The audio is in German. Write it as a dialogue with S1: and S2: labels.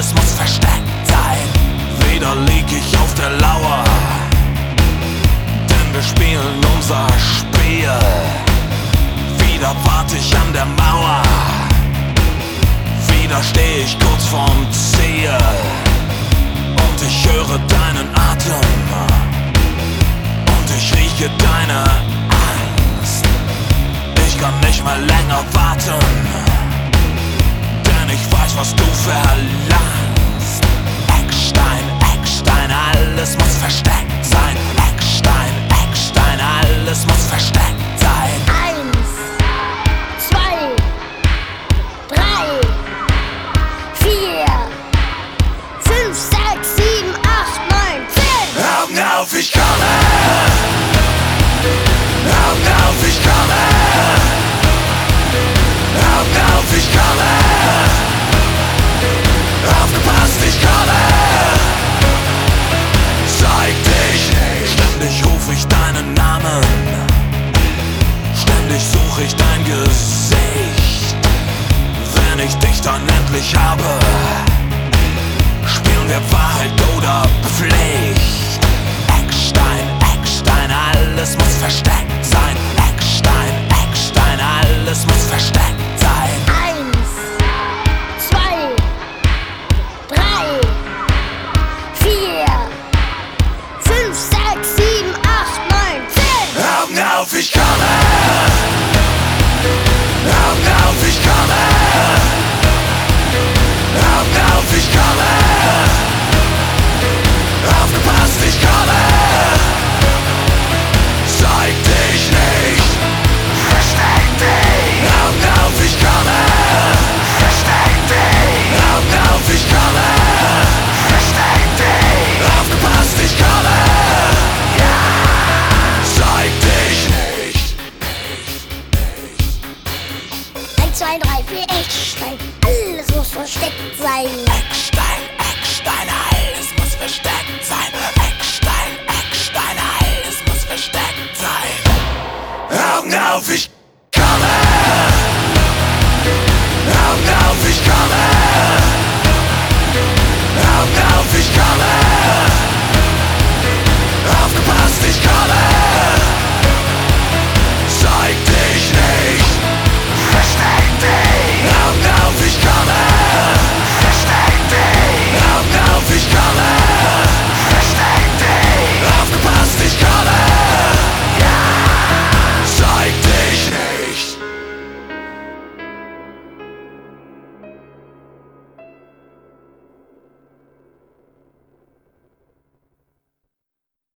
S1: alles muss versteckt sein. Wieder lieg ich auf der Lauer, denn wir spielen unser Spiel. Wieder wart ich an der Mauer, wieder steh ich kurz vorm Ziel. Und ich höre deinen Atem und ich rieche deine Angst. Ich kann nicht mehr länger warten, denn ich weiß, was du verlangst. Eckstein, Eckstein, alles muss versteckt sein. Eckstein, Eckstein, alles muss versteckt sein.
S2: 1, 2, 3, 4, 5, 6, 7, 8, 9, 10.
S1: Augen auf, ich komme! Augen auf, ich komme! Augen auf, ich komme! Aufgepasst, ich komme! Zeig dich! Ständig ruf ich deinen Namen, ständig such ich dein Gesicht. Wenn ich dich dann endlich habe, spielen wir Wahrheit oder Pflicht. Eckstein, Eckstein, alles muss versteckt sein. Eckstein, Eckstein, alles muss versteckt sein.